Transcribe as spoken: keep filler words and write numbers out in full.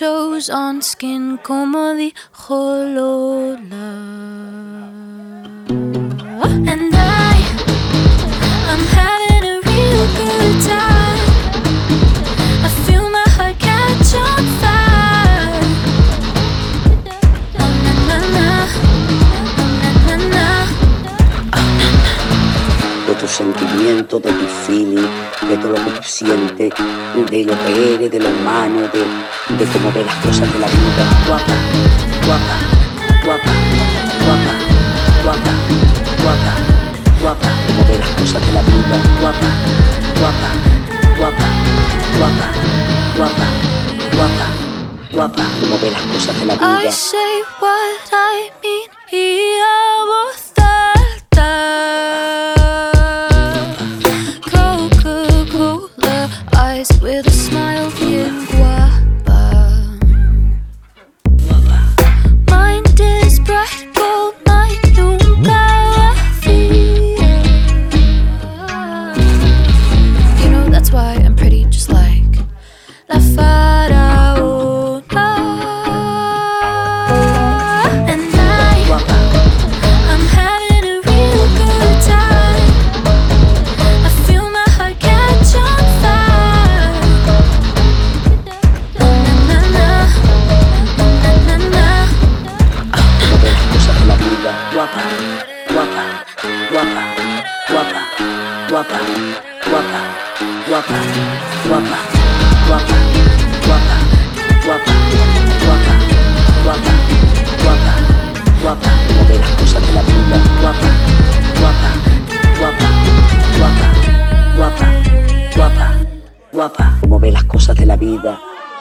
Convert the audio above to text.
shows on skin, como dijo Lola. And I, I'm having a real good time. I feel my heart catch on fire. Oh na na na, oh na na na, oh na na. De tus sentimientos, de tu feeling, de todo lo que tú sientes, de lo que eres, de lo humano, de, de cómo ves las cosas de la vida. Guapa, guapa, guapa, guapa, guapa, guapa, guapa, cómo ves las cosas de la vida. Guapa, guapa, guapa, guapa, guapa, guapa, guapa, cómo ves las cosas de la vida. I say what I mean, y hago Coca-Cola eyes with a smile, bien guapa. Mind is bright gold, mind nunca vacía. You know that's why I'm pretty, just like La Faraona. And I, I'm having a real good time. I feel my heart catch on fire. Oh na na na, oh na na na. Cómo ves las cosas de la vida. Guapa, guapa, guapa, guapa, guapa, guapa, guapa, guapa, guapa, guapa, guapa, guapa, guapa, guapa, guapa, cómo ves las cosas de la vida. Guapa, guapa, guapa, guapa, guapa, guapa, guapa, cómo ves las cosas de la vida.